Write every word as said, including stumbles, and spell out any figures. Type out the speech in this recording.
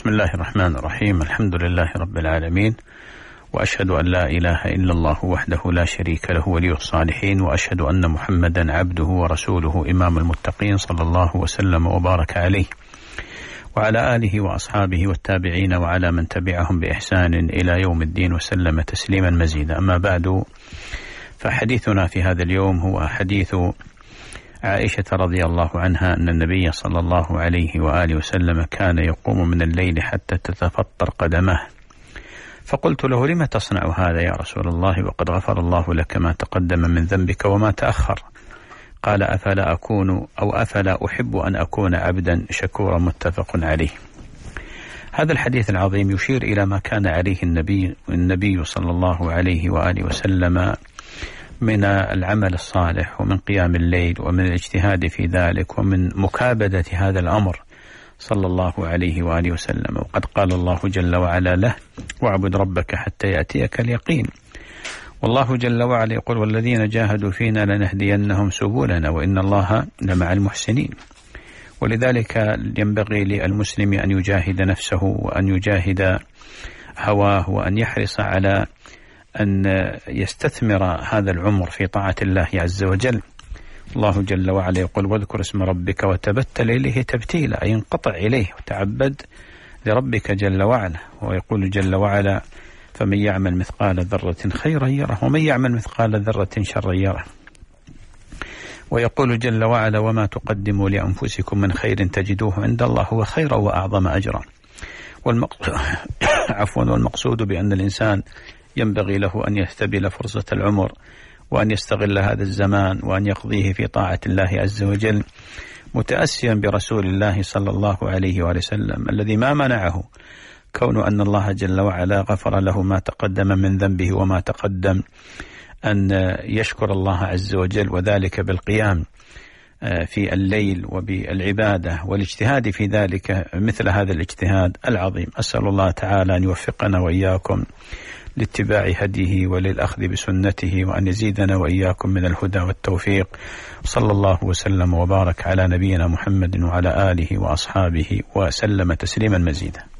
بسم الله الرحمن الرحيم. الحمد لله رب العالمين، وأشهد أن لا إله إلا الله وحده لا شريك له ولي الصالحين، وأشهد أن محمدا عبده ورسوله إمام المتقين، صلى الله وسلم وبارك عليه وعلى آله وأصحابه والتابعين وعلى من تبعهم بإحسان إلى يوم الدين وسلم تسليما مزيدا. أما بعد، فحديثنا في هذا اليوم هو حديث عائشة رضي الله عنها أن النبي صلى الله عليه وآله وسلم كان يقوم من الليل حتى تتفطر قدمه، فقلت له: لم تصنع هذا يا رسول الله وقد غفر الله لك ما تقدم من ذنبك وما تأخر؟ قال: أفلا أكون أو أفلا أحب أن أكون عبدا شكورا، متفق عليه. هذا الحديث العظيم يشير إلى ما كان عليه النبي النبي صلى الله عليه وآله وسلم من العمل الصالح ومن قيام الليل ومن الاجتهاد في ذلك ومن مكابدة هذا الأمر صلى الله عليه وآله وسلم. وقد قال الله جل وعلا له: واعبد ربك حتى يأتيك اليقين. والله جل وعلا يقول: والذين جاهدوا فينا لنهدينهم سبلنا وإن الله لمع المحسنين. ولذلك ينبغي للمسلم أن يجاهد نفسه وأن يجاهد هواه وأن يحرص على أن يستثمر هذا العمر في طاعة الله عز وجل. الله جل وعلا يقول: واذكر اسم ربك وتبتل إليه تبتيلا، أي انقطع إليه وتعبد لربك جل وعلا. ويقول جل وعلا: فمن يعمل مثقال ذرة خيرا يره ومن يعمل مثقال ذرة شرا يره. ويقول جل وعلا: وما تقدموا لأنفسكم من خير تجدوه عند الله هو خيرا وأعظم أجرا. والمقصود عفوا والمقصود بأن الإنسان ينبغي له أن يستبل فرصة العمر وأن يستغل هذا الزمان وأن يقضيه في طاعة الله عز وجل، متأسيا برسول الله صلى الله عليه وآله وسلم الذي ما منعه كون أن الله جل وعلا غفر له ما تقدم من ذنبه وما تقدم، أن يشكر الله عز وجل، وذلك بالقيام في الليل وبالعبادة والاجتهاد في ذلك مثل هذا الاجتهاد العظيم. أسأل الله تعالى أن يوفقنا وإياكم لاتباع هديه وللأخذ بسنته، وأن يزيدنا وإياكم من الهدى والتوفيق. صلى الله وسلم وبارك على نبينا محمد وعلى آله وأصحابه وسلم تسليما مزيدا.